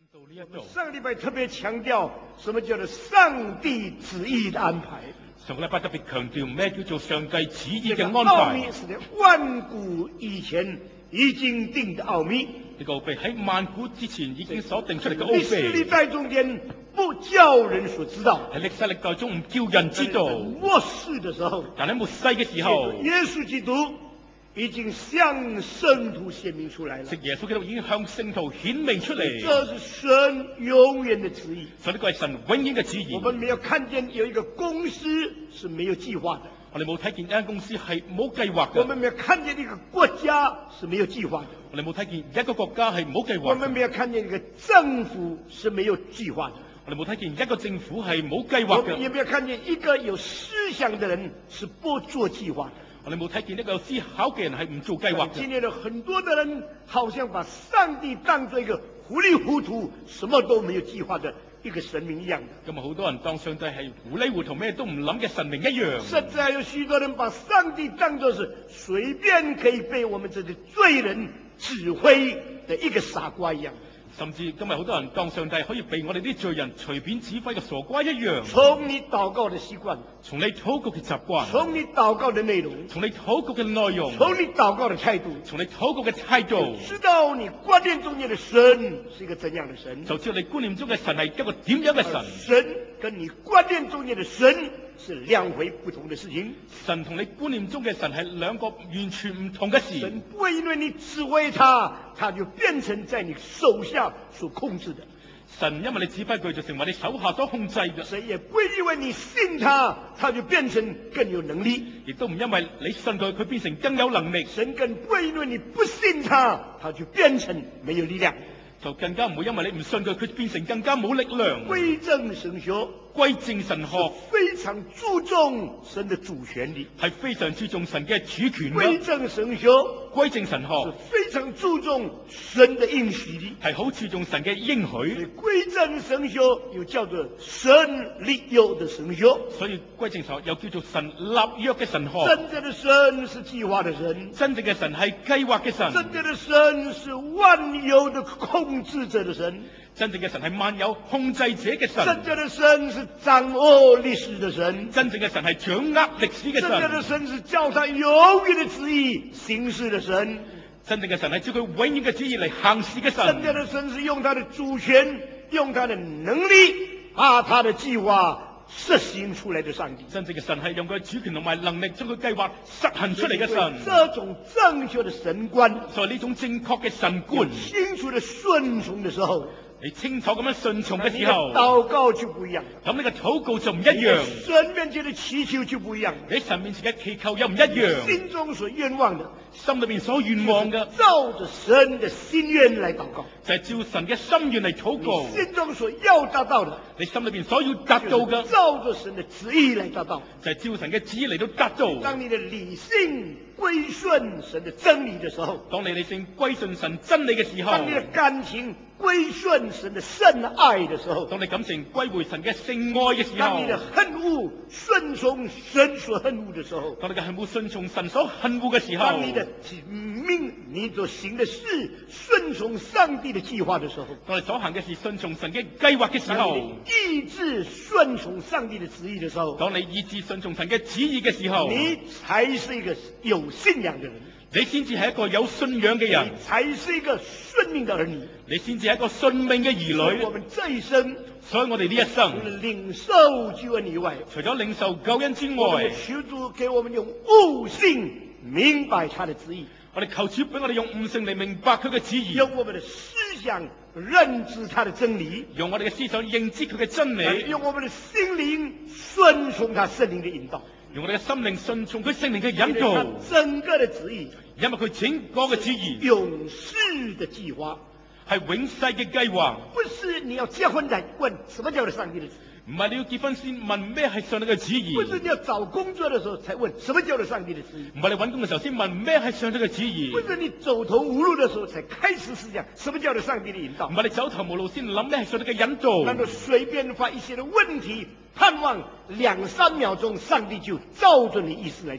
上个礼拜特别强调什么叫做上帝旨意的安排。 上個禮拜特別強調咩叫做上帝旨意嘅安奧秘排。 是在萬古以前已經定的奧秘。 呢個奧秘喺萬古之前已經所定出嚟嘅歷史奧秘， 歷代中間不叫人所知道。 喺歷世歷代中唔叫人知道。 末世的時候， 但喺末世嘅時候， 耶穌基督已經向聖徒顯明出來了。 食耶穌基督已經向聖徒顯明出嚟。 這是神永遠的旨意。 所以呢個係神永遠嘅旨意。 我們沒有看見有一個公司是沒有計劃的。 我哋冇睇見一間公司係冇計劃嘅。 我們沒有看見一個國家是沒有計劃的。 我哋冇睇見一個國家係冇計劃。 我們沒有看見一個政府是沒有計劃的。 我哋冇睇見一個政府係冇計劃嘅。 我們也沒有看見一個有思想的人是不做計劃的。 我哋冇睇見一個有思考嘅人係唔做計劃嘅。 今天的很多的人好像把上帝當作一個糊裡糊塗、什麼都沒有計劃的一個神明一樣的。 今日好多人當上帝係糊裡糊塗咩都唔諗嘅神明一樣。 甚至還有許多人把上帝當作是隨便可以被我們這些罪人指揮的一個傻瓜一樣。 甚至今日好多人當上帝可以被我哋啲罪人隨便指揮嘅傻瓜一樣。 從你禱告的習慣， 從你禱告嘅習慣， 從你禱告的內容， 從你禱告嘅內容， 從你禱告的態度， 從你禱告嘅態度， 知道你觀念中間的神是一個怎樣的神， 就知道你觀念中嘅神係一個點樣嘅神。 神跟你觀念中間的神是兩回不同的事情。 神同你觀念中嘅神係兩個完全唔同嘅事。 神不會因為你指揮他，他就變成在你手下所控制的。 神因為你指揮佢就成為你手下所控制嘅。 神也不會因為你信他，他就變成更有能力。 亦都唔因為你信佢，佢變成更有能力。 神更不會因為你不信他，他就變成沒有力量。 就更加唔會因為你唔信佢，佢變成更加冇力量。 歸正神學， 歸正神學非常注重神的主權的， 係非常注重神嘅主權歸嘅。 正神學， 歸正神學是非常注重神的應許的， 係好注重神嘅應許。 歸正神學又叫做神立約的神學， 所以歸正神學又叫做神立約嘅神學。 真正的神是計劃的神， 真正嘅神係計劃嘅神。 真正的神是萬有的控制者的神， 真正嘅神係萬有控制者嘅神。 真正的神是掌握歷史的神， 真正嘅神係掌握歷史嘅真正的神。 神是叫他永遠的旨意行事的神， 真正嘅神係照佢永遠嘅旨意嚟行事嘅真正神。 的神是用他的主權，用他的能力，把他的計劃實行出來的上帝。 真正嘅神係用佢主權同埋能力將佢計劃實行出嚟嘅神。 這種正確的神觀， 所以呢種正確嘅神觀， 清楚的順從的時候， 你清楚咁樣順從嘅你的時候， 禱告就不一樣， 咁你嘅禱告就唔一樣， 神面前的祈求就不一樣， 你神面前嘅祈求又唔一樣， 心中所願望的， 心裏面所願望嘅照着神的心願來禱告， 就係照神嘅心願嚟禱告， 心中所要達到的， 你心裏面所要達到嘅照着神的旨意來達到。 就係照神嘅旨意嚟到達到。 當你的理性歸順神的真理的時候， 當你理性歸順神真理嘅時候， 當你的感情歸順神的聖愛的時候， 當你感情歸回神嘅聖愛嘅時候當你的，恨惡順從神所恨惡的時候， 當你嘅恨惡順從神所恨惡嘅時候， 當你的你所行的事順從上帝的計劃的時候， 當你所行嘅事順從神嘅計劃嘅時候， 當你的意志順從上帝的旨意的時候， 當你意志順從神嘅旨意嘅時候， 你才是一個有信仰的人， 你先至係一個有信仰嘅人， 你才是一個順命的兒女， 你先至係一個信命嘅兒女。 我們這一生， 所以我哋呢一除生， 了領受救恩以外， 除咗領受救恩之外我們，求主給我們用悟性明白他的旨意， 我哋求主俾我哋用悟性嚟明白佢嘅旨意， 用我們的思想認知他的真理， 用我哋嘅思想認知佢嘅真理， 用我們的心靈順從他聖靈的引導， 用我哋嘅心靈順從佢聖靈嘅引他導， 整個的旨意， 因為佢整個嘅旨意永世的計劃， 係永世嘅計劃， 不是你要結婚才問什麼叫做上帝的旨意， 唔係你要結婚先問咩係上帝嘅旨意， 不是你要找工作的時候才問什麼叫做上帝的旨意， 唔係你揾工嘅時候先問咩係上帝嘅旨意， 不是你走投無路的時候才開始思想什麼叫做上帝的引導唔。係你走投無路先諗咩係上帝嘅引導， 難道隨便發一些的問題，盼望2-3秒鐘，上帝就照着你意思來做？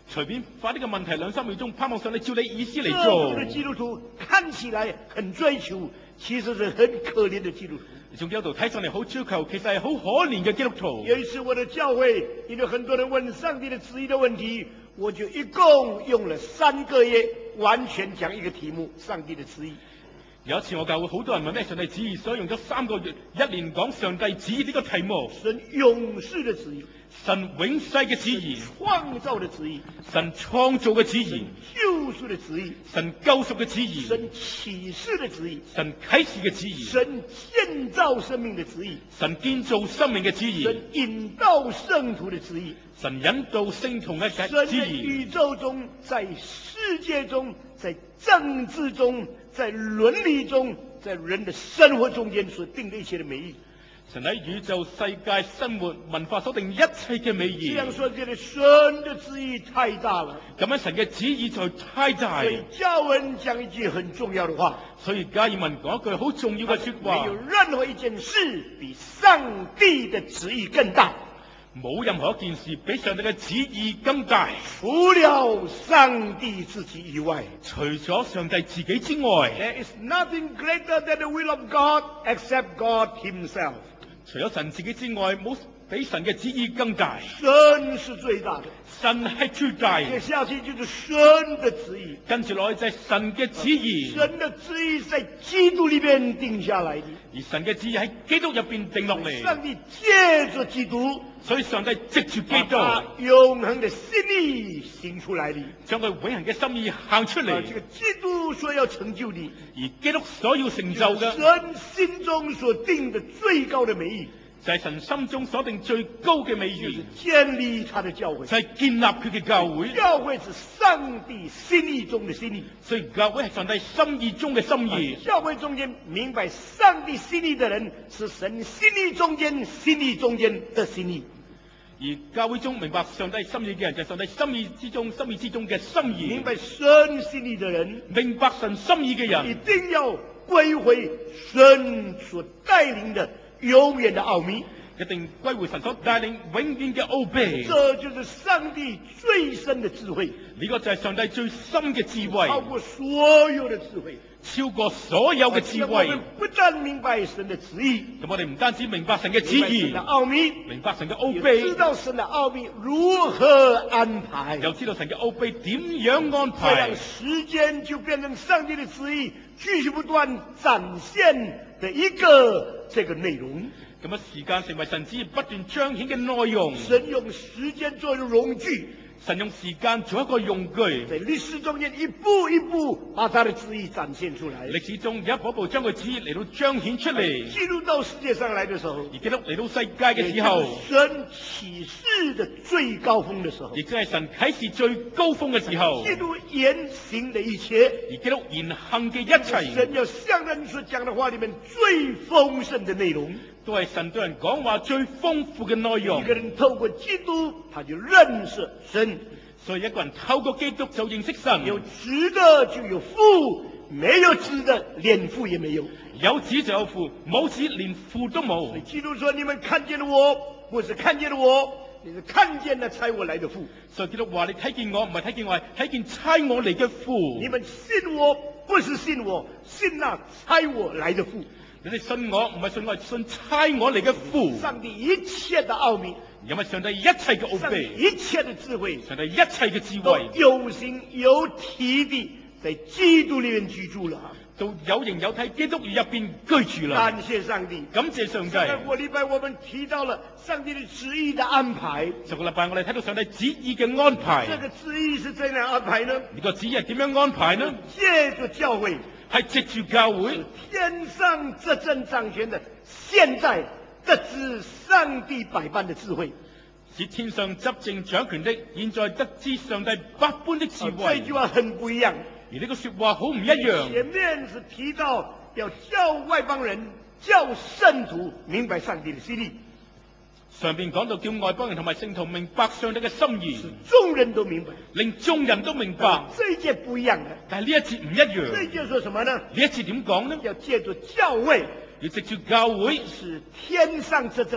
隨便發呢個問題2-3秒鐘，盼望上帝照你意思嚟這種的做。 基督徒看起來很追求，其實是很可憐的基督徒。 從基督徒睇上嚟好追求，其實係好可憐嘅基督徒。 有一次我的教會，因為很多人問上帝的旨意的問題，我就一共用了3個月，完全講一個題目：上帝的旨意。 有一次我教會好多人問咩上帝旨意，所以用咗3個月，一年講上帝旨意呢個題目。 神永世的旨意， 神永世嘅旨意， 創造的旨意， 神創造嘅旨意， 救贖的旨意， 神救贖嘅旨意， 神啟示的旨意， 神啟示嘅旨意， 神建造生命的旨意， 神建造生命嘅旨意， 神引導聖徒的旨意， 神引導聖徒嘅神旨意。 在宇宙中，在世界中，在政治中，在倫理中，在人的生活中間所定的一切的美意。 神喺宇宙、世界、生活、文化所定一切嘅美意。 這樣說，這裏神的旨意太大了。 咁樣神嘅旨意就太大。 所以加文講一句很重要的話， 所以加爾文講一句好重要嘅說話。 沒有任何一件事比上帝的旨意更大。 冇任何一件事比上帝嘅旨意更大， 除了上帝自己以外， 除咗上帝自己之外 ，There is nothing greater than the will of God except God Himself。 除咗神自己之外，冇比神嘅旨意更大。 神是最大的， 神係最大。 接下去就是神的旨意， 跟住落去就係神嘅旨意。 神的旨意在基督裏邊定下來的， 而神嘅旨意喺基督入邊定落嚟。 上帝借着基督， 所以上帝藉住基督， 永恆的心意行出來的， 將佢永恆嘅心意行出嚟。 這個基督所要成就的， 而基督所要成就嘅， 神心中所定的最高的美意， 就係神心中所定最高嘅美意， 建立他的教會， 就係建立佢嘅教會。 教會是上帝心意中的心意， 所以教會係上帝心意中嘅心意。 教會中間明白上帝心意的人，是神心意中間的心意。 而教會中明白上帝心意嘅人，就係上帝心意之中嘅心意。 明白神心意的人， 明白神心意嘅一人， 定要歸回神所帶領的永遠的奧秘， 一定歸回神所帶領永遠嘅奧秘。 這就是上帝最深的智慧， 呢個就係上帝最深嘅智慧， 超過所有的智慧， 超過所有嘅智慧。 我們不但明白神的旨意， 咁我哋唔單止明白神嘅旨意， 明白神的奧秘， 明白神嘅奧也秘， 知道神的奧秘如何安排， 又知道神嘅奧秘點樣安這排樣，時間就變成上帝的旨意繼續不斷展現的一個這個內容。 咁樣時間成為神旨意不斷彰顯嘅內容。 神用時間作為容具， 神用時間做一個用具， 在歷史中間一步一步把他的旨意展現出來。 歷史中一步一步將佢旨意嚟到彰顯出嚟。 基督到世界上來的時候， 而基督嚟到世界嘅時候， 神啟示的最高峰的時候， 亦即係神啟示最高峰嘅時候。 基督言行的一切， 而基督言行嘅一切， 神要向人所講的話裏面最豐盛的內容， 都係神對人講話最豐富嘅內容。 一個人透過基督，他就認識神。 所以一個人透過基督就認識神。 有子的就有父，沒有子的連父也沒有。 有子就有父，冇子連父都冇。 所以基督說：你們看見了我，不是看見了我，你是看見了差我來的父。 所以基督話：你睇見我，唔係睇見我，係睇見差我嚟嘅父。 你們信我，不是信我，信那差我來的父。 你哋信我，唔係信我，係信差我嚟嘅父。 上帝一切的奧秘， 因為上帝一切嘅奧上帝秘， 一切的智慧， 上帝一切嘅智都慧， 有形有體地在基督裏面居住了。 都有形有體，基督入邊居住啦。 感謝上帝， 感謝上帝。 上個禮拜我們提到了上帝的旨意的安排。 上個禮拜我哋睇到上帝旨意嘅安排。 這個旨意是怎樣安排呢？ 呢個旨意係點樣安排呢？ 借着教會， 係藉住教會， 天上執政掌權的，現在得知上帝百般的智慧。 是天上執政掌權的，現在得知上帝百般的智慧。 這句話很不一樣。 而呢個說話好唔一樣。 前面是提到要叫外邦人、叫聖徒明白上帝的心意。 上邊講到叫外邦人同埋聖徒明白上帝嘅心意， 眾人都明白， 令眾人都明白。 這一節不一樣的。 但係呢一節唔一樣。 這一節說什麼呢？ 呢一節點講呢？ 要借助教會， 要藉住教會， 是天上執政的，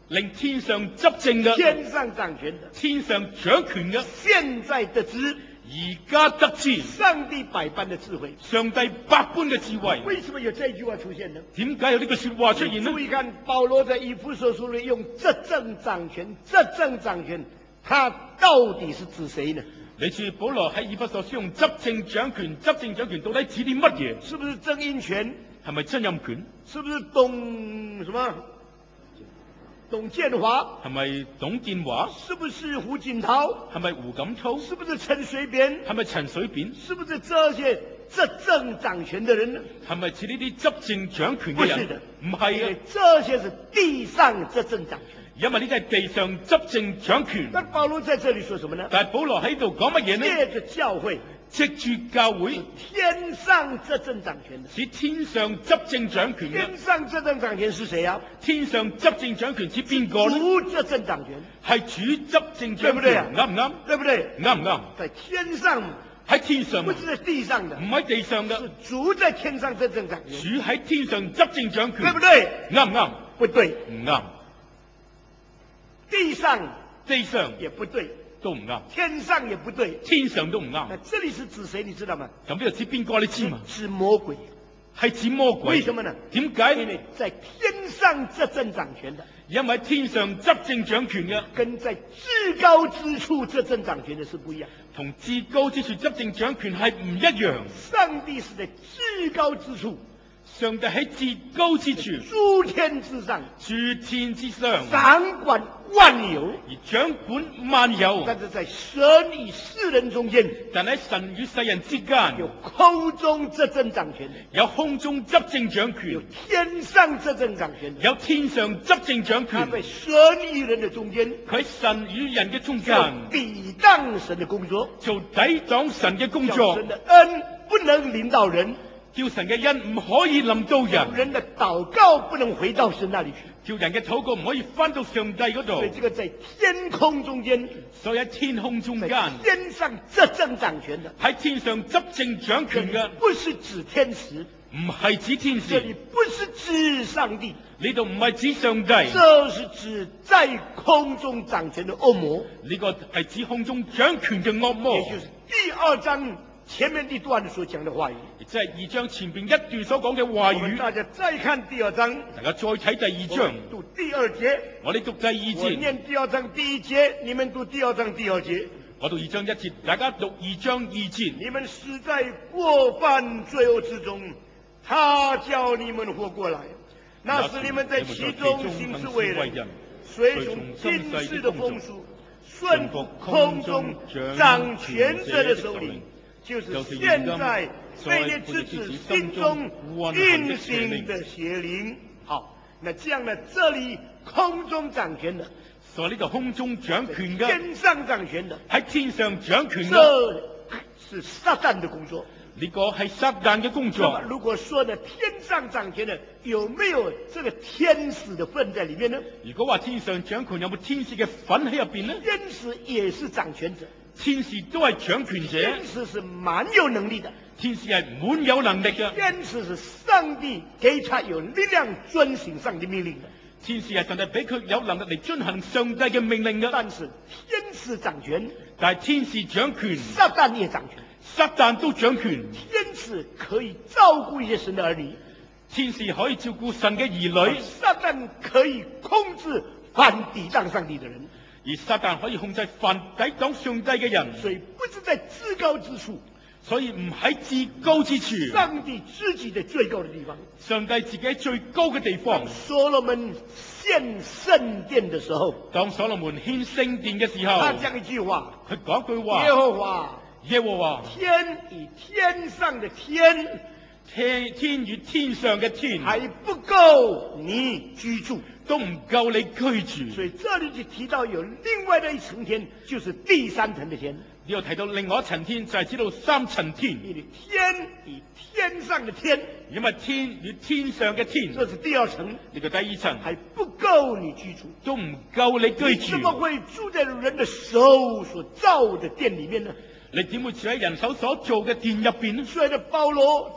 令天上執政嘅， 天上掌權的， 天上掌權嘅， 現在得知而家得知上帝百般的智慧。 上帝百般嘅智慧。 為什麼有這句話出現呢？ 點解有呢句說話出現呢注？意看，保羅在以弗所書裏用執政掌權，執政掌權，他到底是指誰呢？ 你注意保羅喺以弗所書用執政掌權，執政掌權到底指啲乜嘢？ 是不是曾蔭權？ 係咪曾蔭權？ 是不是董什麼？董建華？ 係咪董建華？ 是不是胡錦濤？ 係咪胡錦濤？ 是不是陳水扁？ 係咪陳水扁？ 是不是這些執政掌權的人呢？ 係咪似呢啲執政掌權嘅人不是的？ 唔係因為啊， 這些是地上執政掌權。 因為呢啲係地上執政掌權。 但保羅在這裏說什麼呢？ 但係保羅喺度講乜嘢呢？ 借着教會， 藉住教會， 天上執政掌權的。 似天上執政掌權嘅。 天上執政掌權是誰啊？ 天上執政掌權似邊個呢？ 主執政掌權， 係主執政掌對不對啊權，啱唔啱？ 對不對？ 啱唔啱？ 在天上， 喺天上，唔不是在地上的， 喺地上嘅。 是主在天上執政掌權， 主喺天上執政掌權， 對不對？ 啱唔啱？ 不對， 唔啱。 地上地上也不對， 都唔啱， 天上也不對。 天上都唔啱。 那這裏是指誰？你知道嗎？ 咁呢度指邊個？你知嘛？ 指魔鬼。 係指魔鬼。 為什麼呢？ 點因解？ 為在天上執政掌權的， 因為喺天上執政掌權嘅， 跟在至高之處執政掌權的是不一樣。 同至高之處執政掌權係唔一樣。 上帝是在至高之處， 上帝喺至高之處， 諸天之上， 諸天之上， 掌管萬有。 而掌管萬有。 但是在神與世人中間， 但喺神與世人之間， 有空中執政掌權的， 有空中執政掌有權， 天上執政掌權的。 有天上執政掌權。 他在神與人的中間， 佢喺神與人嘅中做間抵擋神的工作， 做抵擋神嘅工叫作神，的恩不能臨到人， 叫神嘅恩唔可以臨到人， 人的禱告不能回到神那裏去。 叫人嘅禱告唔可以翻到上帝嗰度所以。這個在天空中間， 所以喺天空中在間， 天上執政掌權的， 喺天上執政掌權嘅， 不是指天使， 唔係指天這裏使， 不是指上帝， 呢度唔係指上帝， 這是指在空中掌權的惡魔， 呢個係指空中掌權嘅惡魔， 也就是第二章前面一段所講的話語。 即係2章前邊一段所講嘅話我們大語。 家再看第二章， 大家再睇第2章， 讀第二節， 我哋讀第2 我節， 念第二章第一節，你們讀第二章第二節。 我讀2章1節，大家讀2章2節。 你們死在過犯罪惡之中，他叫你們活過來，那是你們在其中行事為人，隨從今世的風俗，順服空中掌權者的首領，就是現在被列之子心中運行的邪靈。好，那這樣呢？這裏空中掌權的， 所以呢度空中掌權嘅， 天上掌權的， 喺天上掌權嘅， 這是撒旦的工作。 呢個係撒旦嘅工那作麼。如果說呢，天上掌權的有沒有這個天使的份在裏面呢？ 如果話天上掌權，有冇天使嘅份喺入邊呢？ 天使也是掌權者， 天使都係掌權者， 天使是蠻有能力的， 天使係滿有能力嘅， 天使是上帝給他有力量遵行上帝命令的。 天使係神係俾佢有能力嚟遵行上帝嘅命令嘅。 但是天使掌權， 但係天使掌權， 撒旦也掌權。 撒旦都掌權。 天使可以照顧一些神的兒女， 天使可以照顧神嘅兒女， 撒旦可以控制反抵擋上帝的人。 而撒旦可以控制凡抵擋上帝嘅人。 所以不是在至高之處， 所以唔喺至高之處， 上帝自己的最高的地方。 上帝自己喺最高嘅地方。 所羅門獻聖殿的時候， 當所羅門獻聖殿嘅時候， 他講一句話： 佢講句話： 耶和華， 耶和華， 天與天上的天， 天與天上嘅天， 還不夠你居住， 都唔夠你居住。 所以這裏就提到有另外的一層天，就是第三層的天。 呢度提到另外一層天，就係知道3層天。 因為天與天上的天， 因為天與天上嘅天， 這是第二層， 呢個第2層， 還不夠你居住， 都唔夠你居住。 你怎麼會住在人的手所造的殿裏面呢？ 你點會住喺人手所做嘅殿入邊呢？ 所以呢，保羅在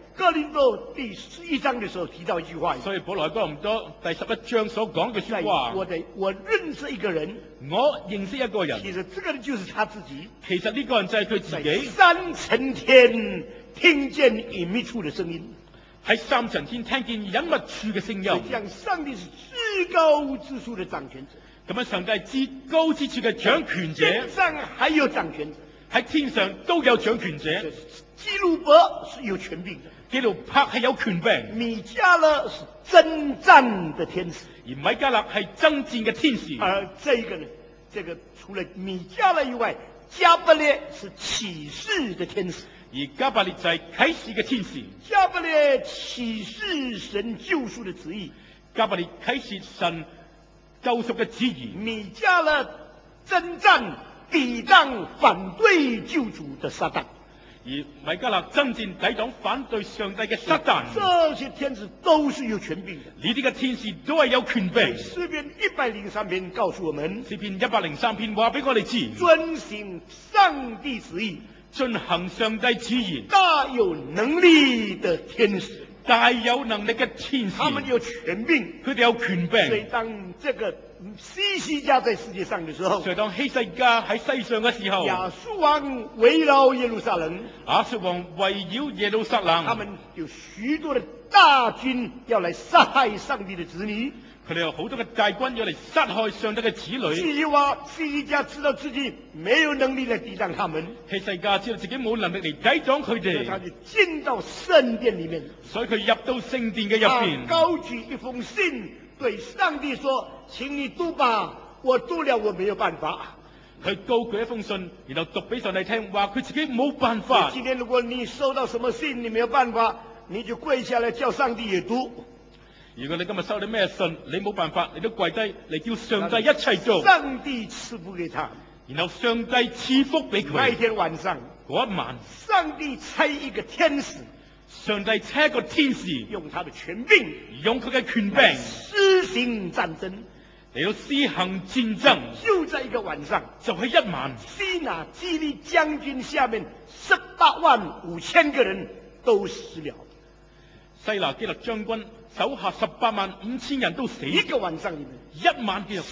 哥林多第11章的时候提到一句話， 所以保羅喺哥林多第11章所講嘅說話， 我認識一個人， 我認識一個人， 其實這個人就是他自己。 其實呢個人就係佢自己。 三層天聽見隱秘處的聲音， 喺三層天聽見隱密處嘅聲音。 這樣上帝是至高之處的掌權者， 咁樣上帝係至高之處嘅掌權者， 天上還有掌權者， 喺天上都有掌權者。 基路伯是有權柄的， 基路伯係有權柄， 米迦勒是征戰的天使， 而米迦勒係爭戰嘅天使。 而這個呢，這個除了米迦勒以外，加百列是啟示的天使， 而加百列就係啟示嘅天使。 加百列啟示神救贖的旨意， 加百列啟示神救贖嘅旨意。 米迦勒征戰抵擋反對救主的撒旦， 而米迦勒爭戰抵擋反對上帝嘅撒旦。 這些天使都是有權柄的。 呢啲嘅天使都係有權柄。 詩篇103篇告訴我們， 詩篇103篇話俾我哋知， 遵行上帝旨意， 遵行上帝旨意， 大有能力的天使， 大有能力嘅天使， 他們有權柄， 佢哋有權柄。 所以當這個希西家在世界上的時候， 所以當希西家喺世上嘅時候， 亞述王圍繞耶路撒冷， 亞述王圍繞耶路撒冷， 他們有許多的大軍要來殺害上帝的子女。 佢哋有好多嘅大軍要嚟殺害上帝嘅子女。 希西家知道自己沒有能力來抵擋他們， 希西家知道自己冇能力嚟抵擋佢哋， 他就進到聖殿裏面， 所以佢入到聖殿嘅入邊， 高舉一封信對上帝說：請你讀吧，我讀了我沒有辦法。 佢高舉一封信，然後讀俾上帝聽，話佢自己冇辦法。 今天如果你收到什麼信，你沒有辦法，你就跪下來叫上帝也讀。 如果你今日收到咩信，你冇辦法，你都跪低嚟叫上帝一齊做。 上帝賜福給他， 然後上帝賜福俾佢。 那一天晚上， 嗰一晚， 上帝差一個天使， 上帝差一個天使， 用他的權柄， 用佢嘅權柄施行戰爭， 嚟到施行戰爭。 就在一個晚上， 就喺一晚， 西拿基利將軍下面185000個人都死了。 西拿基立將軍手下185000人都死。 一個晚上裏面， 一晚嘅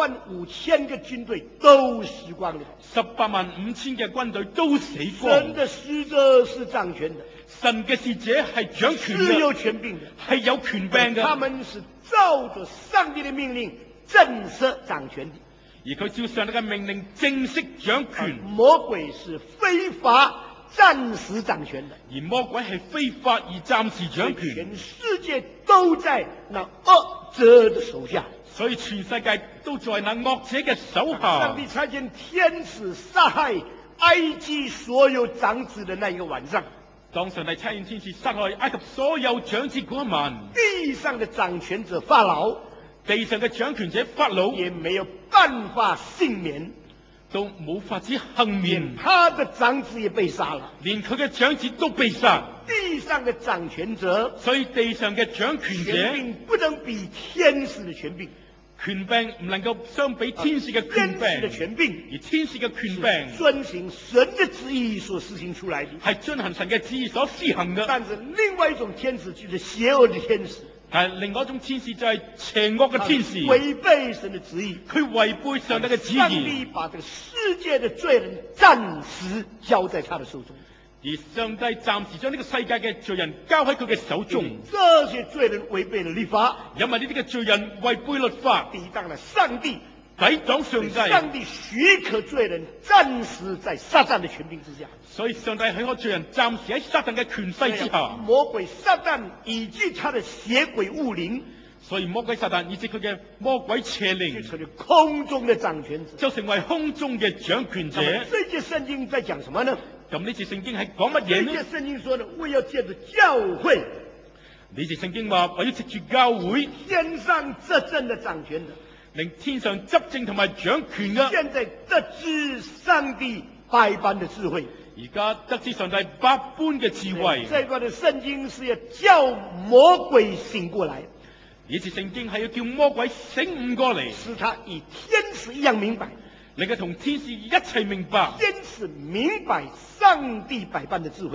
185000個軍隊都死光了。 185000嘅軍隊都死光。 神的使者是掌權的， 神嘅使者係掌權嘅， 是有權柄的， 係有權柄嘅。 他們是照着上帝的命令正式掌權的， 而佢照上帝嘅命令正式掌權。 魔鬼是非法暫時掌權的， 而魔鬼係非法而暫時掌權。 全世界都在那惡者的手下， 所以全世界都在那惡者嘅手下。 上帝差遣天使殺害埃及所有長子的那一個晚上， 當上帝差遣天使殺害埃及所有長子嗰一晚， 地上的掌權者法老， 地上嘅掌權者法老也沒有辦法幸免， 都冇法子幸免， 他的長子也被殺了， 連佢嘅長子都被殺。 地上的掌權者， 所以地上嘅掌權者權柄不能比天使的權柄， 權柄唔能夠相比天使嘅權天使的柄， 權柄而天使嘅權柄遵行神的旨意所施行出來的， 係遵行神嘅旨意所施行嘅。 但是另外一種天使就是邪惡的天使， 但係另外一種天使就係邪惡嘅天使， 違背神的旨意， 佢違背上帝嘅旨上意， 帝把這個世界的罪人暫時交在他的手中， 而上帝暫時將呢個世界嘅罪人交喺佢嘅手中。 這些罪人違背了律法， 因為呢啲嘅罪人違背律法， 抵擋了上帝， 抵擋上帝， 上帝許可罪人暫時在撒旦的權柄之下， 所以上帝許可罪人暫時喺撒旦嘅權勢之下。 魔鬼撒旦以及他的邪鬼惡靈， 所以魔鬼撒旦以及佢嘅魔鬼邪就靈成了空中的掌權者， 就成為空中嘅掌權者。 那麼這節聖經在講什麼呢？ 咁呢節聖經係講乜嘢呢？ 這節聖經說的，我要借着教會， 呢節聖經話我要藉住教會， 天上執政的掌權者， 令天上執政同埋掌權嘅， 現在得知上帝百般的智慧。 而家得知上帝百般嘅智慧。 這段的聖經是要叫魔鬼醒過來， 呢節聖經係要叫魔鬼醒悟過嚟， 使他與天使一樣明白， 令佢同天使一齊明白， 天使明白上帝百般的智慧，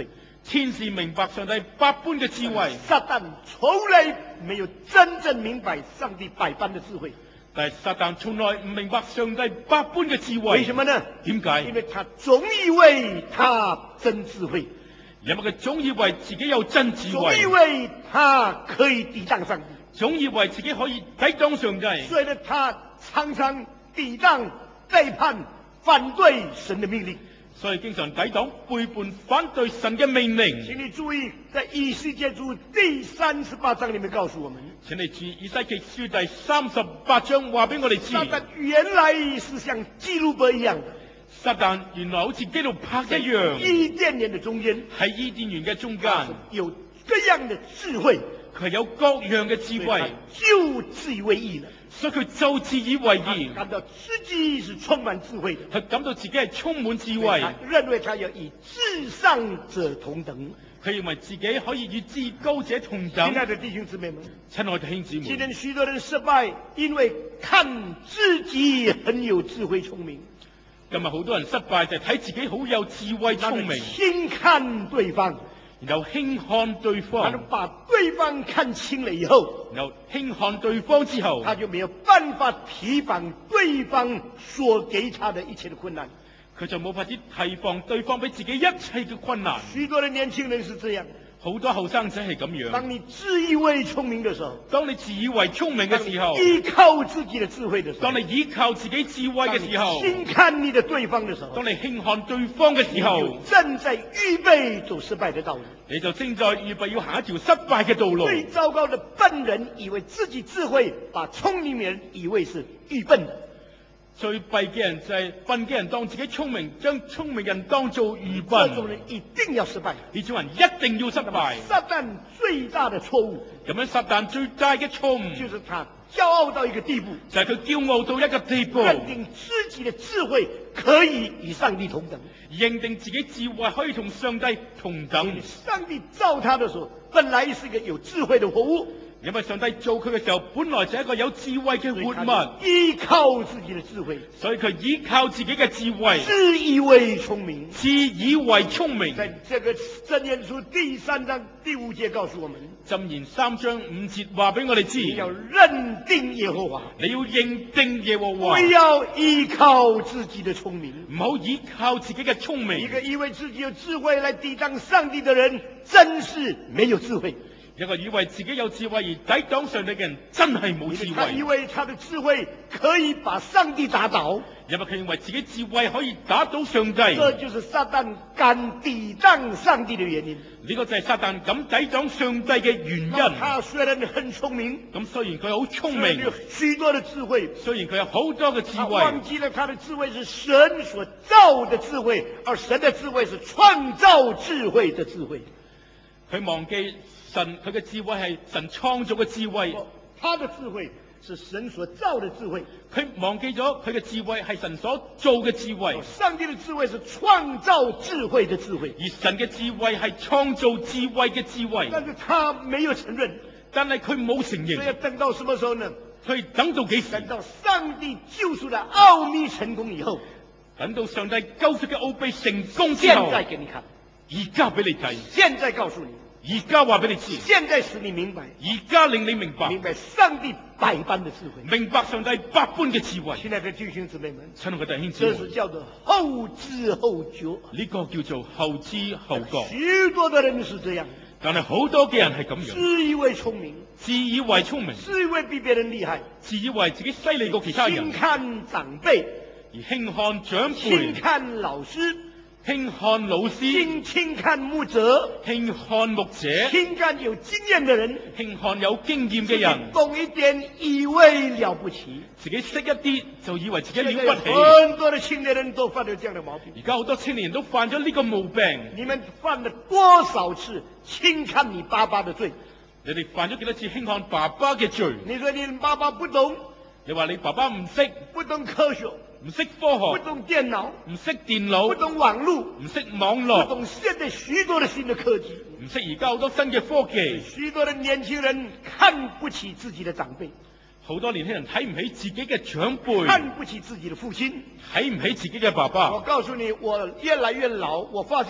天使明白上帝百般嘅智慧， 撒旦从来没有真正明白上帝百般的智慧。 但係撒旦從來唔明白上帝百般嘅智慧。 为什么呢？ 點解？ 因为他总以为他真智慧， 因為佢總以為自己有真智总慧， 以为他可以抵挡上帝， 總以為自己可以抵擋上帝， 所以呢，他常常抵挡、背叛、反對神的命令。 所以經常抵擋、背叛、反對神嘅命令。 请你注意，在以西結書第38章里面告訴我們， 請你注意以西結書第38章話俾我哋知， 撒旦原來是像基路伯一樣， 撒旦原來好似基路伯一樣， 伊甸園的中間， 喺伊甸園嘅中間， 有各樣的智慧， 佢有各樣嘅智慧， 就自以為義了。 所以佢就自以為義， 感到自己是充滿智慧的， 佢感到自己係充滿智慧， 他認為他要與至上者同等。 佢認為自己可以與至高者同等。 親愛的弟兄姊妹們， 親愛的弟兄姊妹， 今天許多人失敗，因為看自己很有智慧聰明， 今日好多人失敗就係睇自己好有智慧聰明， 輕看對方， 然後輕看對他方， 把對方看清了以後， 然後輕看對方之後， 他就沒有辦法提防對方所給他的一切的困難。 佢就冇法子提防對方俾自己一切嘅困難。 許多的年輕人是這樣， 好多後生仔係咁樣。 當你自以為聰明的時候， 當你自以為聰明嘅時候， 依靠自己的智慧的時候， 當你依靠自己智慧嘅時候， 輕看你的對方的時候， 當你輕看對方嘅時候， 正在預備走失敗的道路。 你就正在預備要行一條失敗嘅道路。 最糟糕的笨人以為自己智慧，把聰明人以為是愚笨的。 最弊嘅人就係笨嘅人當自己聰明，將聰明人當做愚笨。 這種人一定要失敗。 呢種人一定要失敗。 撒旦最大的錯誤， 咁樣撒旦最大嘅錯誤， 就是他驕傲到一個地步， 就係佢驕傲到一個地步， 認定自己的智慧可以與上帝同等， 認定自己智慧可以同上帝同等。 上帝造他的時候，本來是一個有智慧的活物， 因為上帝做佢嘅時候，本來就係一個有智慧嘅活物， 依靠自己的智慧， 所以佢依靠自己嘅智慧， 自以為聰明， 自以為聰明。 在這個箴言書第3章第5節告訴我們， 箴言3章5節話俾我哋知， 你要認定耶和華， 你要認定耶和華， 不要依靠自己的聰明， 唔好依靠自己嘅聰明。 一個以為自己有智慧來抵擋上帝的人，真是沒有智慧。 一個以為自己有智慧而抵擋上帝嘅人，真係冇智他以慧。 為他的智慧可以把上帝打倒， 因為佢認為自己智慧可以打倒上帝， 這就是撒旦敢抵擋上帝的原因。 呢個就係撒旦敢抵擋上帝嘅原因。 他雖然很聰明， 咁雖然佢好聰雖然有明， 許多的智慧， 雖然佢有好多嘅智他慧， 忘記了他的智慧是神所造的智慧，而神的智慧是創造智慧的智慧。 佢忘記神佢嘅智慧係神創造嘅智慧， 他的智慧是神所造的智慧， 佢忘記咗佢嘅智慧係神所做嘅智慧， 上帝的智慧是創造智慧的智慧， 而神嘅智慧係創造智慧嘅智慧。 但是他沒有承認， 但係佢冇承所以要認， 等到什麼時候呢？ 佢等到幾時？ 等到上帝救贖的奧秘成功以後， 等到上帝救贖嘅奧秘成功之現後， 在給你看， 而家俾你睇， 現在告訴你， 而家話俾你知， 現在使你明白， 而家令你明白， 明白上帝百般的智慧。 明白上帝百般嘅智慧。 親愛的弟兄姊妹們， 親愛嘅弟兄姊這妹， 是叫做後知後覺。 呢個叫做後知後覺。 許多的人是這樣， 但係好多嘅人係咁樣， 自以為聰明， 自以為聰明， 自以為比別人厲害， 自以為自己犀利過其他人輕，看長輩， 而輕看長輕輩， 看老師， 輕看老師， 輕看牧者， 輕看牧者， 輕看有經驗的人， 輕看有經驗嘅人， 懂一點以為了不起。 自己識一啲就以為自己現在了不起。 很多的青年人都犯了這樣的毛病。 而家好多青年人都犯咗呢個毛病。 你們犯了多少次輕看你爸爸的罪？ 你哋犯咗幾多次輕看爸爸嘅罪？ 你說你爸爸不懂， 你話你爸爸唔識， 不懂科學， 唔識科不學， 懂電腦， 唔識電不腦， 懂網絡， 唔識網不絡， 懂現在許多的新的科技。 唔識而家好多新嘅科技。 許多的年輕人看不起自己的長輩， 好多年輕人睇唔起自己嘅長輩， 看不起自己的父親。 睇唔起自己嘅爸我爸。 告訴你，我越來越老，我發現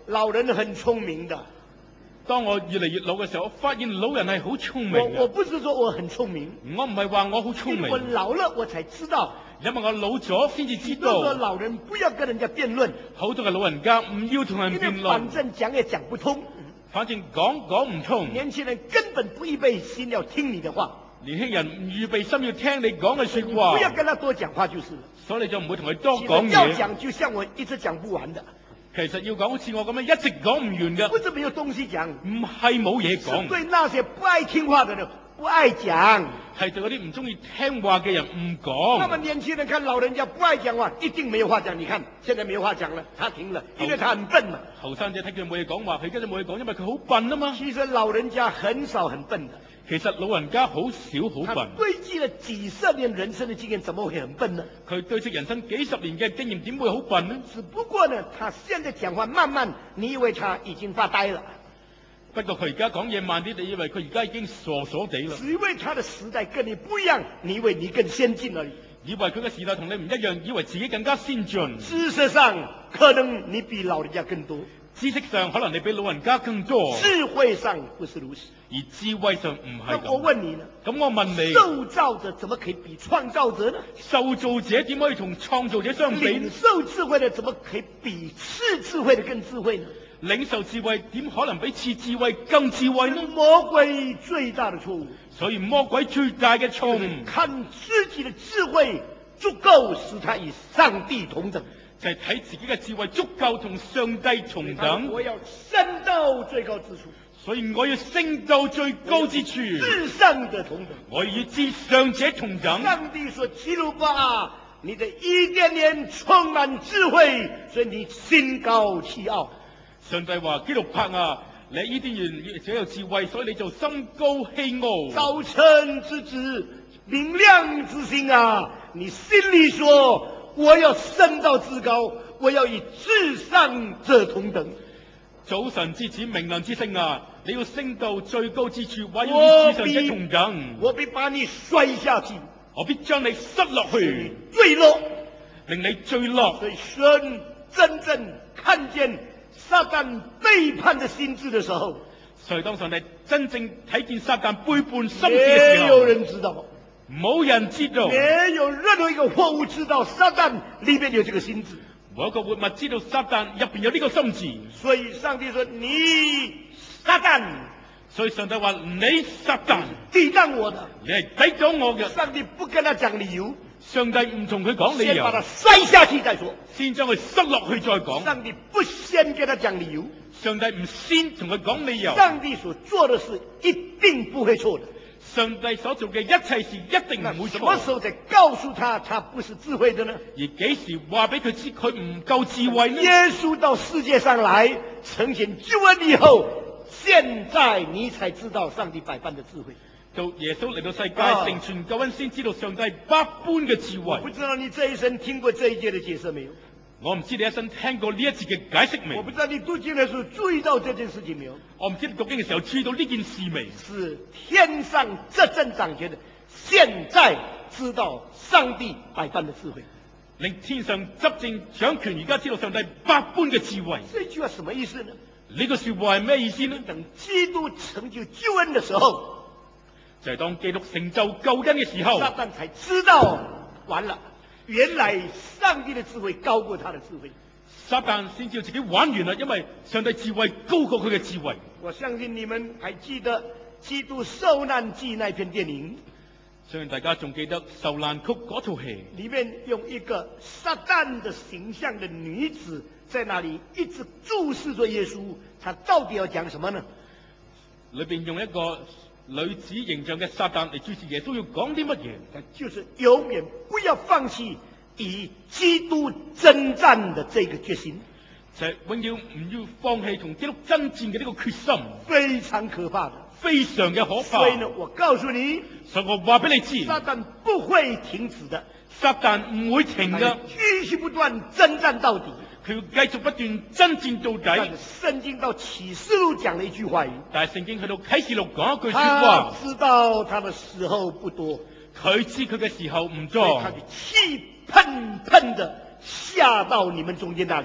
老人很聰明的。 當我越嚟越老嘅時候，我發現老人係好聰明我不是說我很聰明， 我唔係話我好聰明， 我老了我才知道。 因為我老咗先至知道。 都說老人不要跟人家辯論， 好多嘅老人家唔要同人辯論， 反正講也講不通， 反正講唔通。 年輕人根本不預備心要聽你的話， 年輕人唔預備心要聽你講嘅說話， 不要跟他多講話就是了。 所以你就唔會同佢多講嘢。 要講就像我一直講不完的。 其實要講好似我咁樣一直講唔完嘅， 不是沒有東西講， 唔係冇嘢講， 對那些不愛聽話的人不愛講， 係對嗰啲唔中意聽話嘅人唔講。 那麼年輕人看老人家不愛講話，一定沒有話講。你看現在沒有話講了，他停了，因為他很笨嘛。 後生仔睇佢冇嘢講話，佢跟住冇嘢講，因為佢好笨啊嘛。 其實老人家很少很笨的。 其實老人家好少好笨， 他堆積了幾十年人生的經驗，怎麼會很笨呢？ 佢堆積人生幾十年嘅經驗，點會好笨呢？ 只不過呢，他現在講話慢慢，你以為他已經發呆了。 不過佢而家講嘢慢啲，你以為佢而家已經傻傻地啦。 只因為他的時代跟你不一樣，你以為你更先進而已。 以為佢嘅時代同你唔一樣，以為自己更加先進。 知識上可能你比老人家更多， 知識上可能你比老人家更多， 智慧上不是如此。 而智慧上唔係咁。 那我問你呢？ 咁我問你， 受造者怎麼可以比創造者呢？ 受造者點可以同創造者相比？ 領受智慧的怎麼可以比賜智慧的更智慧呢？ 領受智慧點可能比賜智慧更智慧呢？ 魔鬼最大的錯誤。 所以魔鬼最大嘅錯誤， 看自己的智慧足夠使他與上帝同等， 就係睇自己嘅智慧足夠同上帝同等。 我要升到最高之處， 所以我要升到最高之處， 至上的同等， 我要與至上者同等。 上帝說：基路伯，你的伊甸園充滿智慧，所以你心高氣傲。 上帝話：基路伯啊，你伊甸園這有智慧，所以你就心高氣傲。 早晨之子，明亮之星啊，你心裏說：我要升到至高，我要與至上者同等。 早晨之子，明亮之星啊，你要升到最高之處，我要與至上者同等。 我必把你摔下去， 我必將你摔落去， 墜落， 令你墜落。 所以神真正看見撒旦背叛的心智的時候， 所以當上帝真正睇見撒旦背叛心智嘅時候， 沒有人知道， 冇人知道， 沒有任何一個活物知道撒旦裏面有這個心智。 冇一個活物知道撒旦入邊有呢個心智。 所以上帝說：你撒旦， 所以上帝話：你撒旦抵擋我的， 你係抵擋我嘅。 上帝不跟他講理由， 上帝唔同佢講理由， 先把他摔下去再說。 先將佢摔落去再講。 上帝不先跟他講理由， 上帝唔先同佢講理由。 上帝所做的事一定不會錯的。 上帝所做嘅一切事一定唔會錯。 什麼時候才告訴他他不是智慧的呢？ 而幾時話俾佢知佢唔夠智慧呢？ 耶穌到世界上來呈現救恩以後，現在你才知道上帝百般的智慧。 到耶穌嚟到世界成全救恩，先知道上帝百般嘅智慧。 我不知道你這一生聽過這一節的解釋沒有？ 我唔知你一生聽過呢一節嘅解釋未？ 我不知道你讀經的時候注意到這件事情沒有？ 我唔知你讀經嘅時候注意到呢件事未？ 是天上執政掌權的，現在知道上帝百般的智慧。 令天上執政掌權，而家知道上帝百般嘅智慧。 這句話什麼意思呢？ 呢個說話係咩意思呢？ 等基督成就救恩的時候， 就係當基督成就救恩嘅時候， 撒旦才知道完了，原來上帝的智慧高過他的智慧。 撒旦先知道自己玩完啦，因為上帝智慧高過佢嘅智慧。 我相信你們還記得基督受難記那篇電影， 相信大家仲記得受難曲嗰套戲， 裏面用一個撒旦的形象的女子在那裏一直注視着耶穌，他到底要講什麼呢？ 裏邊用一個女子形象嘅撒旦嚟注視耶穌要講啲乜嘢？ 就是永遠不要放棄與基督征戰的這個決心， 就係永遠唔要放棄同基督爭戰嘅呢個決心， 非常可怕的， 非常嘅可怕。 所以呢，我告訴你， 所以我話俾你知， 撒旦不會停止的， 撒旦唔會停嘅， 繼續不斷征戰到底。 佢要繼續不斷爭戰到底。 聖經到啟示錄講了一句話， 但係聖經去到啟示錄講一句說話， 他知道他的時候不多， 佢知佢嘅時候唔多， 他就氣噴噴的下到你們中間那裏去了。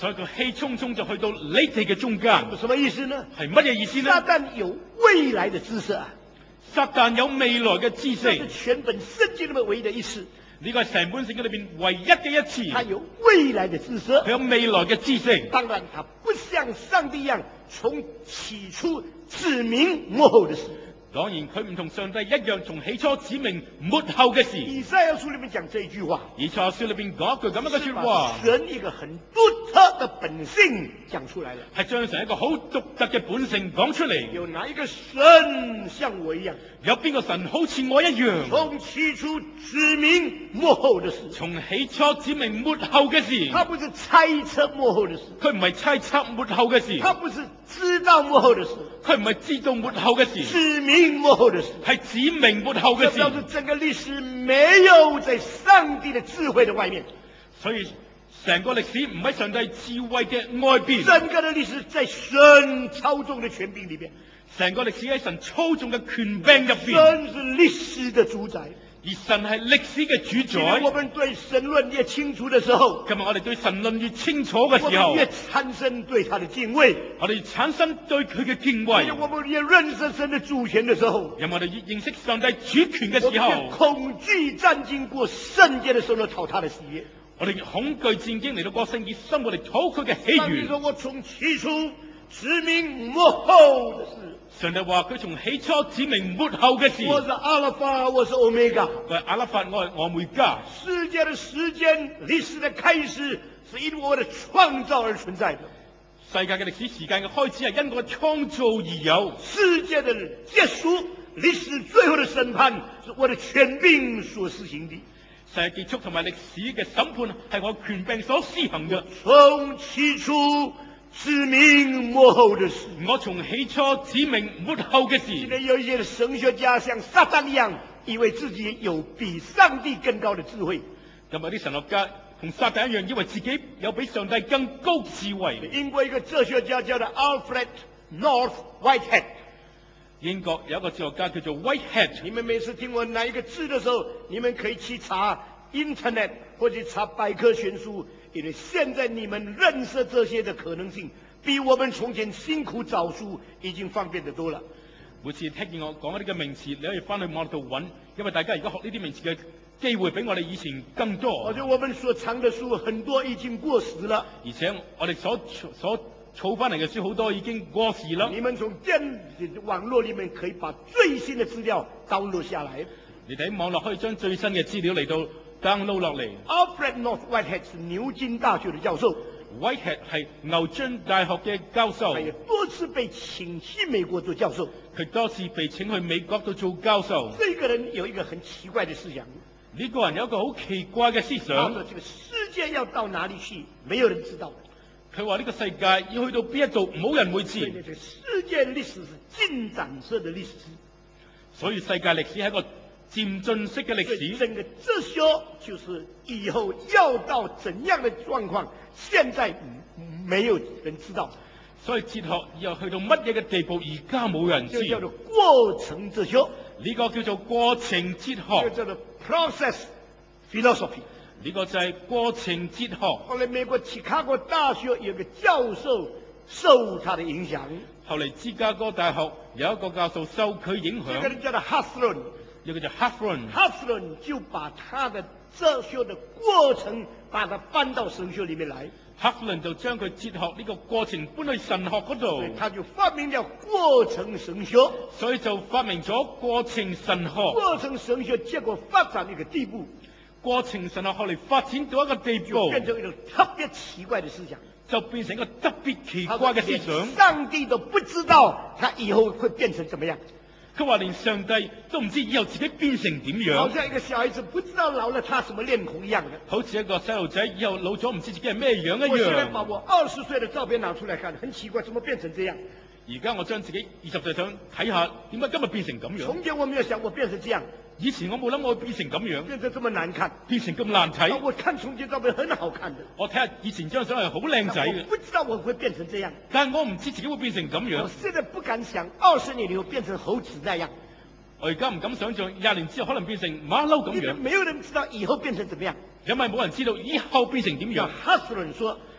所以佢氣沖沖就去到你哋嘅中間。 什麼意思呢？ 係乜嘢意思呢？ 撒旦有未來的知識啊！ 撒旦有未來嘅知這是識， 全本聖經裏面唯一的一次。 呢個係成本聖經裏邊唯一嘅一次。 他有未來的知識， 佢有未來嘅知識。 當然，他不像上帝一樣從起初指明末後的事。 當然，佢唔同上帝一樣，從起初指明末後嘅事。 以賽亞書裏面講這一句話， 以賽亞書裏邊講一句咁樣嘅說話， 神一個很獨特的本性講出來了。 係將成一個好獨特嘅本性講出嚟。 有哪一個神像我一樣？ 有邊個神好似我一樣？ 從起初指明末後的事， 從起初指明末後嘅事。 他不是猜測末後的事， 佢唔係猜測末後嘅事。 他不是知道末後的事， 佢唔係知道末後嘅事。 指明末後的事， 係指明末後嘅事。 這表示整個歷史沒有在上帝的智慧的外面， 所以成個歷史唔喺上帝智慧嘅外邊， 整個的歷史在神操縱的權柄裏邊。 成個歷史喺神操縱嘅權柄入邊。 神是歷史的主宰， 而神係歷史嘅主今天我宰。 們對神論越清楚的時候， 今日我哋對神論越清楚嘅時候， 我們越產生對他的敬畏。 我哋產生對佢嘅敬畏。 我們越認識神的主權的時候， 因為我哋越認識上帝主權嘅時我們越候， 恐懼戰經過聖潔的時候討他的喜悅。 我哋恐懼戰經嚟到過聖潔生活嚟討佢嘅喜悅。 上帝說我從起初指明末後的事， 上帝話佢從起初指明末後嘅事。 我是阿拉法，我是歐米伽。 佢係阿拉法，我係俄梅加。 世界的時間、歷史的開始，是因為我的創造而存在的。 世界嘅歷史時間嘅開始係因我嘅創造而有。 世界的結束、歷史最後的審判，是我的權柄所施行的。 世界結束同埋歷史嘅審判係我權柄所施行嘅。 從起初指明末後的事， 我從起初指明末後嘅今事。 天有一些神學家像撒旦一樣，以為自己有比上帝更高的智慧。 咁有啲神學家同撒旦一樣，以為自己有比上帝更高智慧。 英國一個哲學家叫做 Alfred North Whitehead， 英國有一個哲學家叫做 Whitehead。 你們每次聽我哪一個字的時候，你們可以去查 Internet 或者查百科全書，因為現在你們認識這些的可能性，比我們從前辛苦找書已經方便得多了。 每次聽見我講一啲嘅名詞，你可以翻去網絡度揾，因為大家而家學呢啲名詞嘅機會比我哋以前更多。 而且我們所藏的書很多已經過時了， 而且我哋所儲翻嚟嘅書好多已經過時啦。 你們從電子網絡裏面可以把最新的資料 download 下來。 你哋喺網絡可以將最新嘅資料嚟到 download 落嚟。 Alfred North Whitehead 是牛津大學的教授， Whitehead 係牛津大學嘅教授他，也多次被請去美國做教授。 佢多次被請去美國度做教授。 這個人有一個很奇怪的思想， 呢個人有一個好奇怪嘅思他想， 說這個世界要到哪裏去，沒有人知道。 佢話呢個世界要去到邊一度，冇人會知。 所以呢，這個世界歷史是進展式的歷史， 所以世界歷史係一個漸進式嘅歷所以史。 整個哲學就是以後要到怎樣的狀況，現在沒有人知道， 所以哲學又去到乜嘢嘅地步，而家冇人知。 這個叫做過程哲學， 呢個叫做過程哲學， 這個叫做 process philosophy。 呢個就係過程哲學。 後來美國芝加哥大學有個教授受他的影響， 後嚟芝加哥大學有一個教授受佢影響， 這個人叫做 Haslund。 一個叫 Haslund。 Haslund 就把他的哲學的過程，把它搬到神學裏面來， Haslund 就將佢哲學呢個過程搬去神學嗰度所以，他就發明了過程神學。 所以就發明咗過程神學。 過程神學結果發展到一個地步， 過程神學後嚟發展到一個地就步， 變成一種特別奇怪的思想。 就變成一個特別奇怪嘅思想。 連上帝都不知道他以後會變成怎麼樣， 佢話連上帝都唔知以後自己變成點樣， 好像一個小孩子不知道老了他什麼臉孔一樣的。 好似一個細路仔以後老咗唔知自己係咩樣一我現在把樣。 我20歲的照片拿出來看，很奇怪，怎麼變成這樣？ 而家我將自己20歲想睇下，點解今日變成咁樣？ 從前我沒有想過變成這樣， 以前我冇諗我會變成咁樣， 變成這麼難看。 變成咁難睇。 我看從前照片很好看的， 我睇下以前張相係好靚仔嘅， 我不知道我會變成這樣。 但係我唔知自己會變成咁樣我。現在不敢想20年以後變成猴子那樣， 我而家唔敢想象20年之後可能變成馬騮咁樣， 因為沒有人知道以後變成怎麼樣。 因為冇人知道以後變成點樣。 哈斯倫說，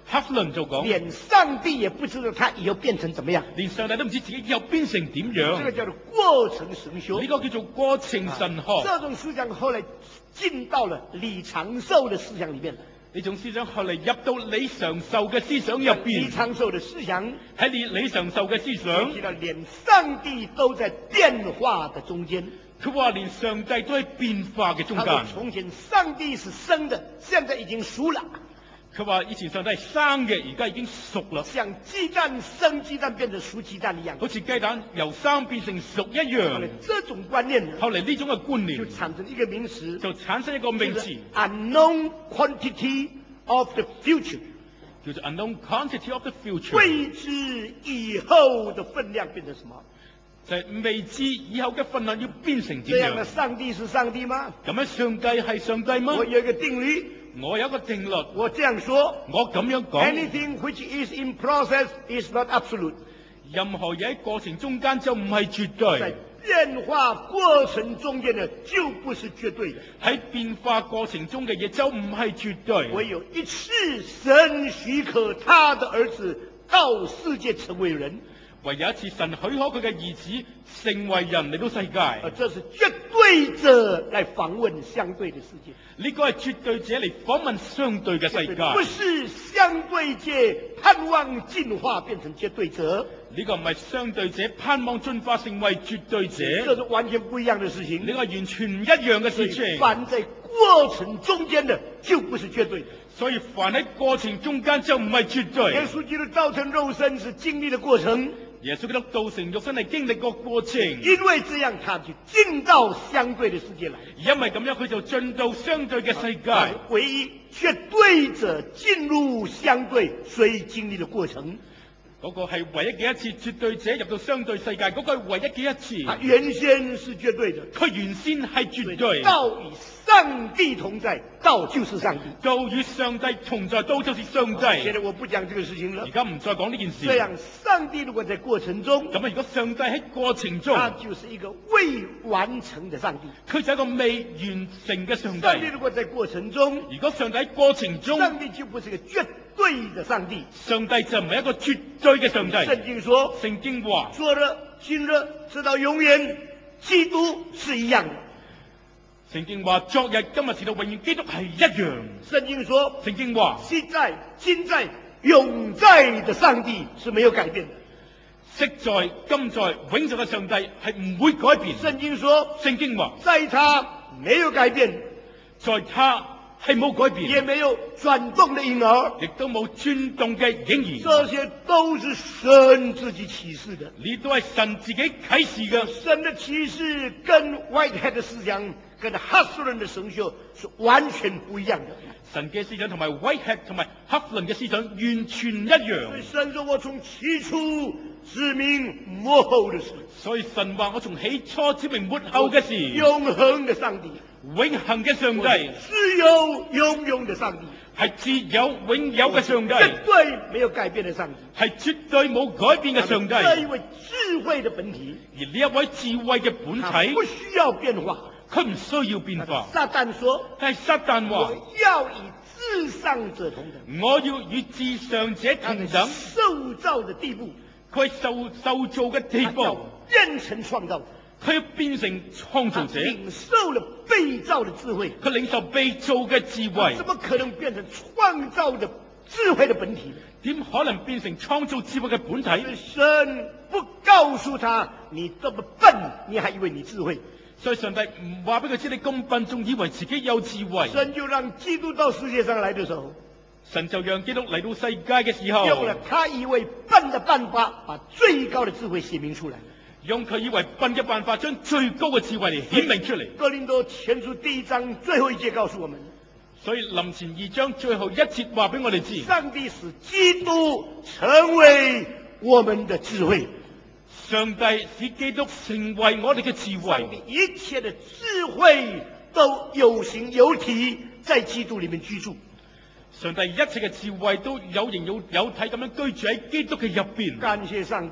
克弗倫就講， 連上帝也不知道他以後變成怎麼樣。 連上帝都唔知自己又變成點樣。 這個叫做過程神學。 呢個叫做過程神學。 這種思想後來進到了李長壽的思想裏面。 呢種思想後嚟入到李長壽嘅思想入邊。 李長壽的思想喺李長壽嘅思想， 提到連上帝都在變化的中間。 佢話連上帝都喺變化嘅中間。 從前上帝是生的，現在已經熟了。 佢話以前上帝係生嘅，而家已經熟啦。 像雞蛋生雞蛋變成熟雞蛋一樣， 好似雞蛋由生變成熟一樣。 這種觀念呢， 後嚟呢種嘅觀念就產生一個名詞， 就產生一個名詞 unknown quantity of the future， 叫做 unknown quantity of the future。 未知以後的分量變成什麼？ 就係未知以後嘅分量要變成點樣？ 這樣的上帝是上帝嗎？ 咁樣上帝係上帝嗎？ 我有一個定律， 我有一個定律， 我這樣說， 我咁樣講 anything which is in process is not absolute。 任何嘢喺過程中間就唔係絕對。 在變化過程中間呢，就不是絕對的。 喺變化過程中嘅嘢就唔係絕對。 唯有一次神許可他的兒子到世界成為人。 唯有一次神許可佢嘅兒子成為人嚟到世界， 這是絕對者來訪問相對的世界。 呢個係絕對者嚟訪問相對嘅世界， 不是相對界盼望進化變成絕對者。 呢個唔係相對者盼望進化成為絕對者， 這是完全不一樣的事情。 呢個係完全唔一樣嘅事情。 凡在過程中間的就不是絕對的， 所以凡喺過程中間就唔係絕對。 耶穌基督道成肉身是經歷的過程。 耶穌基督道成肉身係經歷個過程， 因為這樣他就進到相對的世界來。 因為咁樣佢就進到相對嘅世界。 唯一絕對者進入相對所經歷的過程， 嗰個係唯一嘅一次絕對者入到相對世界，嗰個係唯一嘅一次。 他原先是絕對的， 佢原先係絕對。 道與上帝同在，道就是上帝。 道與上帝同在，道就是上帝。 現在我不講這個事情了。 而家唔再講呢件事。 這樣，上帝如果在過程中， 咁如果上帝喺過程中， 他就是一個未完成的上帝。 佢就係一個未完成嘅上帝。 上帝如果在過程中， 如果上帝喺過程中， 上帝就不是一個絕對的上帝。 上帝就唔係一個絕對嘅上帝。 聖經說， 聖經話， 昨日、今日直到永遠，基督是一樣的。 聖經話，昨日、今日直到永遠，基督係一樣。 聖經說， 聖經話， 昔在、今在、永在的上帝是沒有改變的。 昔在、今在、永在嘅上帝係唔會改變。 聖經說， 聖經話， 在他沒有改變， 在他係冇改變， 也沒有轉動的嬰兒， 亦都冇轉動嘅嬰兒。 這些都是神自己啟示的， 呢都係神自己啟示嘅。 神的啟示跟 Whitehead 的思想，跟哈斯倫的神學是完全不一樣的。 神嘅思想同埋 Whitehead 同埋克弗倫嘅思想完全一樣。 所以神說我從起初指明末後的事。 所以神話我從起初指明末後嘅事。 永恆的上帝， 永恆嘅上帝， 自有永永的上帝， 係自有永有嘅上帝， 絕對沒有改變的上帝， 係絕對冇改變嘅上帝。 這一位智慧的本體， 而呢一位智慧嘅本體， 不需要變化。 佢唔需要變化。 撒旦說， 但係撒旦話， 我要與至上者同等， 我要與至上者同等。 受造的地步， 佢受造嘅地步， 變成創造者， 佢要變成創造者， 領受了被造的智慧， 佢領受被造嘅智慧， 怎麼可能變成創造的智慧的本體呢？ 點可能變成創造智慧嘅本體？ 神不告訴他，你這麼笨，你還以為你智慧？ 所以上帝唔話俾佢知，你咁笨，仲以為自己有智慧。 神就讓基督到世界上來的時候， 神就讓基督嚟到世界嘅時候， 用了他以為笨的辦法，把最高的智慧顯明出來。 用佢以為笨嘅辦法，將最高嘅智慧嚟顯明出嚟。 哥林多前書第1章最後一節告訴我們， 所以林前2章最後一節話俾我哋知， 上帝使基督成為我們的智慧。 上帝使基督成為我哋嘅智慧。 上帝一切的智慧都有形有體，在基督裏面居住。 上帝一切嘅智慧都有形有體咁樣居住喺基督嘅入邊。 感謝上帝，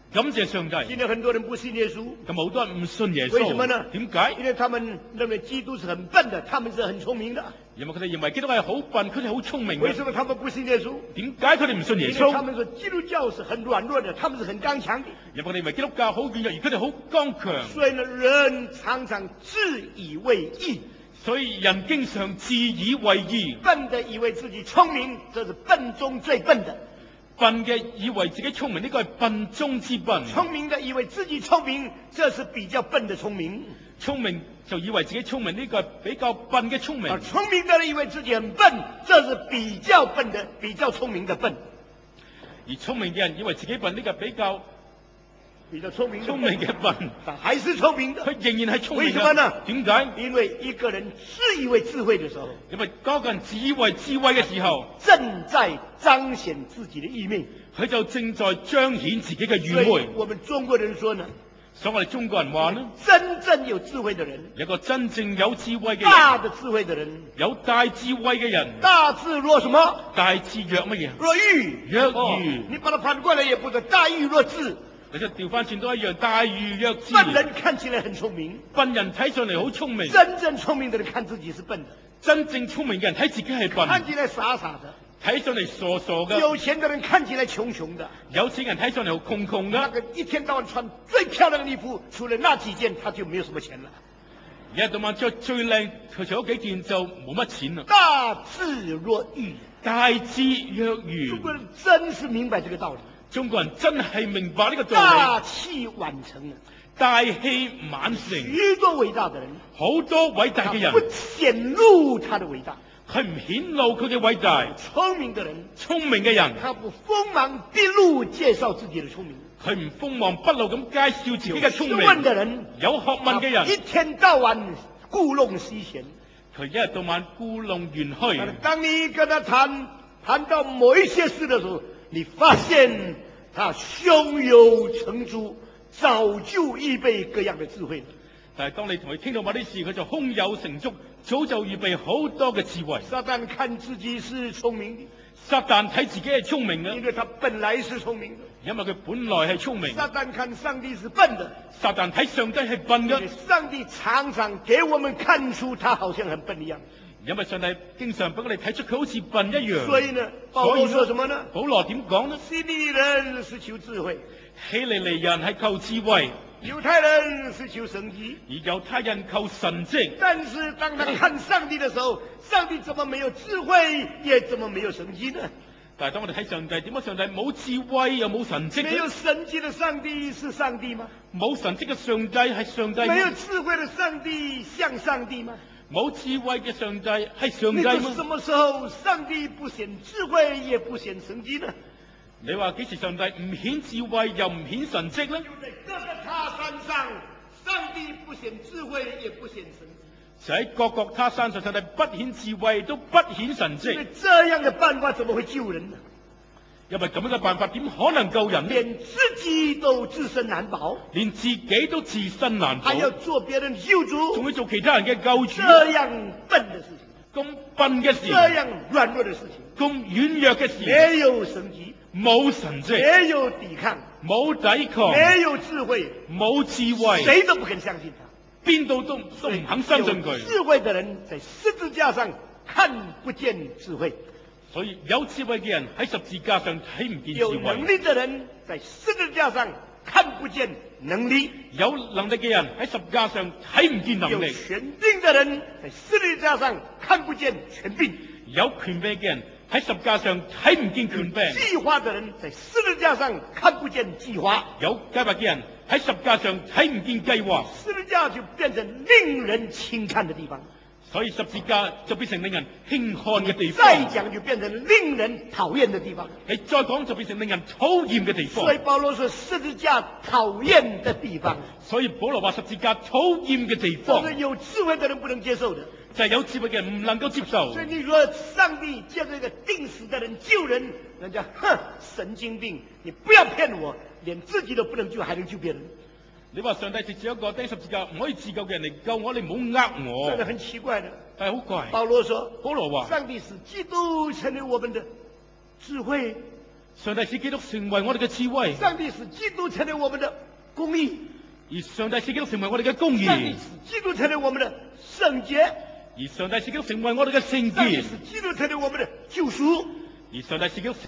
感謝上帝。 今天很多人不信耶穌， 咁好多人唔信耶穌， 為什麼呢？ 點解？ 因為他們認為基督是很笨的，他們是很聰明的。 因為佢哋認為基督係好笨，佢哋好聰明嘅。 為什麼他們不信耶穌？ 點解佢哋唔信耶因為他穌？ 們說基督教是很軟弱的，他們是很剛強的。 因為佢哋認為基督教好軟弱，而佢哋好剛強。 所以呢，人常常自以為義。 所以人經常自以為義， 笨的以為自己聰明，這是笨中最笨的。 笨嘅以為自己聰明，呢個係笨中之笨。 聰明的以為自己聰明，這是比較笨的聰明。 聰明就以為自己聰明，呢個係比較笨嘅聰明。 而聰明的人以為自己很笨，這是比較笨的、比較聰明的笨。 而聰明嘅人以為自己笨，呢個比較聰明嘅笨， 但還是聰明的。 佢仍然係聰明嘅。 為什麼呢？ 點解？ 因為一個人自以為智慧的時候， 因為嗰個人自以為智慧嘅時候， 正在彰顯自己的愚昧， 佢就正在彰顯自己嘅愚所以昧。 我們中國人說呢， 所以我哋中國人話呢， 真正有智慧的人， 有個真正有智慧嘅人， 大的智慧的人， 有大智慧嘅人， 大智若什麼？ 大智若乜嘢？ 若愚。 若愚。 你把它反過來也不得，大愚若智。 你就調翻轉都一樣，大愚若智。 笨人看起來很聰明， 笨人睇上嚟好聰明， 真正聰明的人看自己是笨的， 真正聰明嘅人睇自己係笨， 看起來傻傻的， 睇上嚟傻傻嘅。 有錢的人看起來窮窮的， 有錢人睇上嚟好窮窮嘅。 那個一天到晚穿最漂亮的衣服，除了那幾件，他就沒有什麼錢了。 日日到晚着最靚，除咗幾件就冇乜錢啦。 大智若愚， 大智若愚。 中國人真是明白這個道理。 中國人真係明白呢個道大理。 器晚成啊， 大器晚成。 許多偉大的人， 好多偉大嘅人， 不顯露他的偉大。 佢唔顯露佢嘅偉大。 聰明的人， 聰明嘅人， 他不鋒芒畢露介紹自己的聰明。 佢唔鋒芒不露咁介紹自己嘅聰明。 有學問的人， 有學問嘅人， 一天到晚故弄虛弦。 佢一日到晚故弄玄虛。 當你跟他談到某一些事的時候，你發現他胸有成竹，早就預備各樣的智慧了。 但係當你同佢傾到某啲事，佢就胸有成竹，早就預備好多嘅智慧。 撒旦看自己是聰明的， 撒旦睇自己係聰明嘅， 因為他本來是聰明的。 因為佢本來係聰明。 撒旦看上帝是笨的， 撒旦睇上帝係笨因為嘅， 上帝常常給我們看出他好像很笨一樣。 因為上帝經常俾我哋睇出佢好似笨一樣。 所以呢，保羅說什麼呢？ 保羅點講呢？ 希利尼人是求智慧， 希利尼人係求智慧， 猶太人是求神蹟， 而猶太人求神蹟。 但是當他看上帝的時候，上帝怎麼沒有智慧，也怎麼沒有神蹟呢？ 但係當我哋睇上帝，點解上帝冇智慧又冇神蹟呢？ 沒有神蹟的上帝是上帝嗎？ 冇神蹟嘅上帝係上帝嗎？ 沒有智慧的上帝像上帝嗎？ 冇智慧嘅上帝係上帝你說嗎？ 什麼時候上帝不顯智慧也不顯神蹟呢？ 你話幾時上帝唔顯智慧又唔顯神蹟呢？ 就在各個他山上，上帝不顯智慧也不顯神蹟。 就喺各各他山上，上帝不顯智慧都不顯神因蹟。 為這樣的辦法怎麼會救人呢？ 因為咁樣嘅辦法點可能救人呢？ 連自己都自身難保， 連自己都自身難保， 還要做別人救主， 仲要做其他人嘅救主。 這樣笨的事情， 咁笨嘅事， 這樣軟弱的事情， 咁軟弱嘅事， 沒有神蹟， 冇神蹟， 沒有抵抗， 冇抵抗， 沒有智慧， 冇智慧， 誰都不肯相信他。 邊度都唔肯相信佢。 有智慧的人在十字架上看不見智慧， 所以有智慧嘅人喺十字架上睇唔見智有慧。 能力的人在十字架上看不見能力， 有能力嘅人喺十字架上睇唔見能有力。 權柄的人在十字架上看不見權柄， 有權柄嘅人喺十字架上睇唔見權柄。 計劃的人在十字架上看不見計劃， 有計劃嘅人喺十字架上睇唔見計劃。 十字架就變成令人輕看的地方， 所以十字架就變成令人輕看嘅地方。 再講就變成令人討厭的地方。 你再講就變成令人討厭嘅地方。 所以保羅說十字架討厭的地方， 所以保羅話十字架討厭嘅地方， 這是有智慧的人不能接受的。 就係有智慧嘅人唔能夠接受。 所以你說上帝借這個定死的人救人，人家哼，神經病，你不要騙我，連自己都不能救，還能救別人， 你話上帝藉住一個釘十字架唔可以自救嘅人嚟救我，你唔好呃我。 這個很奇怪的。 但係好怪。 保羅說， 保羅話上帝使基督成為我們的智慧， 上帝使基督成為我哋嘅智慧， 上帝使基督成為我們的公義， 而上帝使基督成為我哋嘅公義， 上帝使基督成為我們的聖潔， 而上帝使基督成為我哋嘅聖潔， 上帝使基督成為我們的救贖， 而上帝使基督